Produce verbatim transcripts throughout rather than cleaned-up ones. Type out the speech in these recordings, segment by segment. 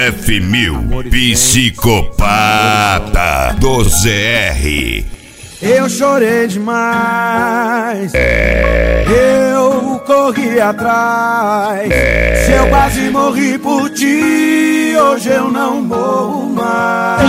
F mil, psicopata do Z R. Eu chorei demais, é. eu corri atrás, é. Se eu quase morri por ti, hoje eu não morro mais.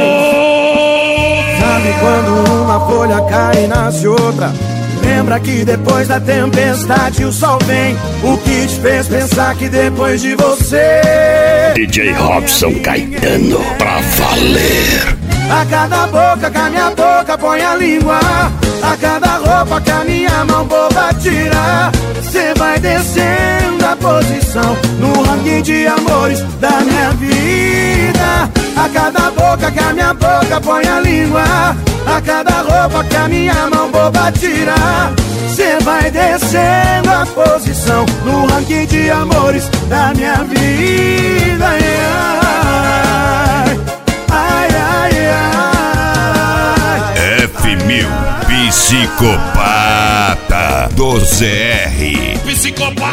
Sabe quando uma folha cai e nasce outra? Lembra que depois da tempestade o sol vem. O que te fez pensar que depois de você D J Robson Caetano, pra valer. A cada boca que a minha boca põe a língua, a cada roupa que a minha mão boba tira, cê vai descendo a posição no ranking de amores da minha vida. A cada boca que a minha boca põe a língua, a cada roupa que a minha mão boba tira, cê vai descendo a posição no ranking de amores da minha vida. Ai, ai, ai. F mil, psicopata do Z R. Psicopata!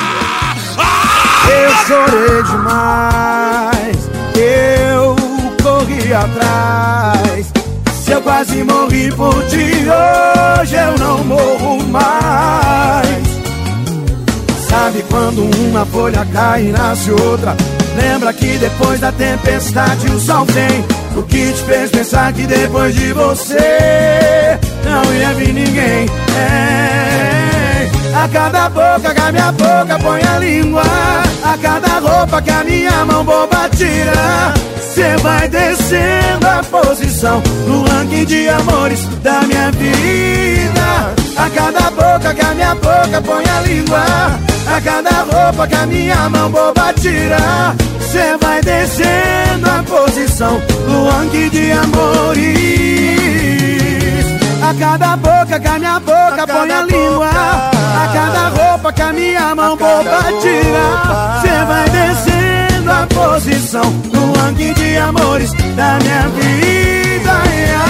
Eu chorei demais, eu corri atrás, se eu quase morri por ti, hoje eu não morro mais. Sabe quando uma folha cai e nasce outra? Lembra que depois da tempestade o sol vem. O que te fez pensar que depois de você não ia vir ninguém? É. A cada boca que a minha boca põe a língua, a cada roupa que a minha mão boba tira, cê vai descendo a posição no ranking de amores da minha vida. A cada boca que a minha boca põe a língua, a cada roupa que a minha mão boba tira, cê vai descendo a posição no ranking de amores. A cada boca que a minha boca põe a língua, a cada roupa que a minha mão boba tira, cê vai descendo a posição no ranking de amores da minha vida.